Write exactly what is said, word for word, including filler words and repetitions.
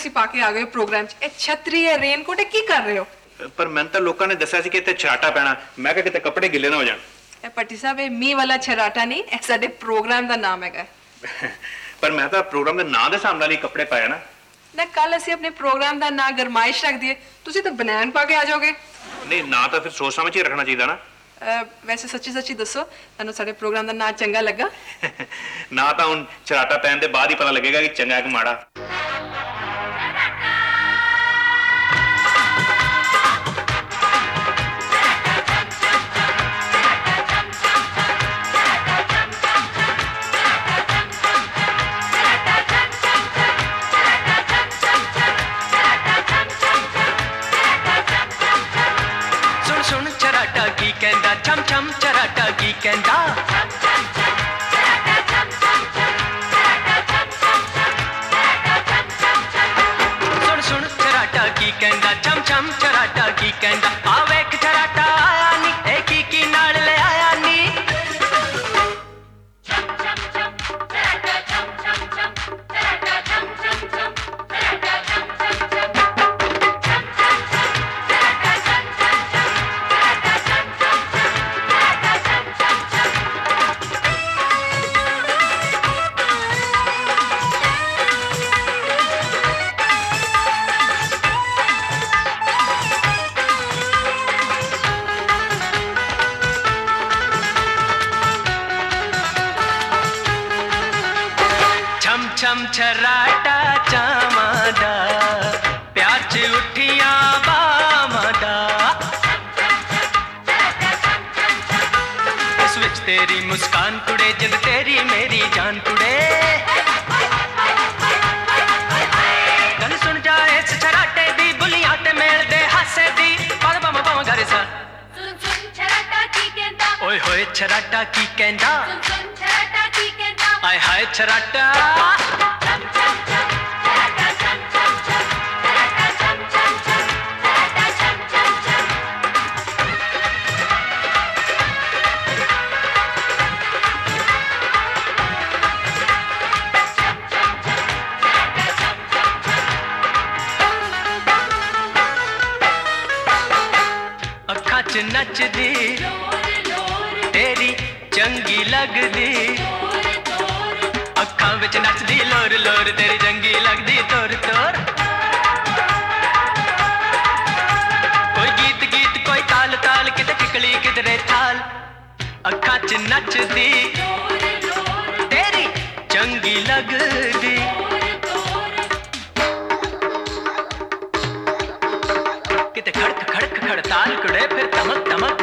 ਤੁਸੀਂ ਪਾ ਕੇ ਆ ਗਏ ਪ੍ਰੋਗਰਾਮ 'ਚ। ਇਹ ਛਤਰੀ ਹੈ, ਰੇਨਕੋਟ ਹੈ, ਕੀ ਕਰ ਰਹੇ ਹੋ? ਪਰ ਮੈਨੂੰ ਤਾਂ ਲੋਕਾਂ ਨੇ ਦੱਸਿਆ ਸੀ ਕਿ ਇੱਥੇ ਛਰਾਟਾ ਪੈਣਾ, ਮੈਂ ਕਿਹਾ ਕਿਤੇ ਕੱਪੜੇ ਗਿੱਲੇ ਨਾ ਹੋ ਜਾਣ। ਇਹ ਪੱਟੀ ਸਾਹਿਬ, ਇਹ ਮੀਂਹ ਵਾਲਾ ਛਰਾਟਾ ਨਹੀਂ, ਇਹ ਸਾਡੇ ਪ੍ਰੋਗਰਾਮ ਦਾ ਨਾਮ ਹੈਗਾ। ਪਰ ਮੈਂ ਤਾਂ ਪ੍ਰੋਗਰਾਮ ਦੇ ਨਾਂ ਦੇ ਹਿਸਾਬ ਨਾਲ ਹੀ ਕੱਪੜੇ ਪਾਇਆ ਨਾ। ਨਾ ਕੱਲ ਅਸੀਂ ਆਪਣੇ ਪ੍ਰੋਗਰਾਮ ਦਾ ਨਾਂ ਗਰਮਾਇਸ਼ ਰੱਖ ਦਈਏ, ਤੁਸੀਂ ਤਾਂ ਬਨੈਨ ਪਾ ਕੇ ਆ ਜਾਓਗੇ। ਨਹੀਂ, ਨਾਂ ਤਾਂ ਫਿਰ ਸੋਚ ਸਮਝ ਕੇ ਰੱਖਣਾ ਚਾਹੀਦਾ ਨਾ। ਵੈਸੇ ਸੱਚੀ ਸੱਚੀ ਦੱਸੋ, ਤੁਹਾਨੂੰ ਸਾਡੇ ਪ੍ਰੋਗਰਾਮ ਦਾ ਨਾਂ ਚੰਗਾ ਲੱਗਾ? ਨਾ ਤਾਂ ਹੁਣ ਛਰਾਟਾ ਪੈਣ ਦੇ ਬਾਅਦ ਹੀ ਪਤਾ ਲੱਗੇਗਾ ਕਿ ਚੰਗਾ ਕਿ ਮਾੜਾ। कहंदा छम छम चराटा की कहंदा सुन सुन चराटा की कहंदा छम छम चराटा की कहंदा आवे एक चराटा आया नी एक ही की नाल ले आया नी छम छराटा चामादा प्यार च उठियां बामादा इस विच तेरी मुस्कान कुड़े जद तेरी मेरी जान कुड़े गल सुन जा इस छराटे दी बुलियां ते मेल दे हासे दी पद बम बम घर सा सुन सुन छराटा की कहंदा ओए होए छराटा की कहंदा सुन सुन छराटा की कहंदा आय हाय छराटा नचदी तेरी चंगी लगदी अखां विच नचदी लोर लोर तेरी चंगी लगदी तोर तोर कोई गीत गीत कोई ताल ताल किते किकली किधरे थाल अखां च नचदी तेरी चंगी लगदी किते खड़क खड़क खड़ताल कुड़े फिर तमक तमक